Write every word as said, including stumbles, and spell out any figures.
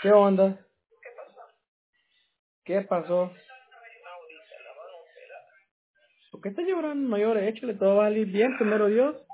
¿Qué onda? ¿Qué pasó? ¿Por qué estás llorando, mayor? Échale, todo va a salir bien, primero Dios.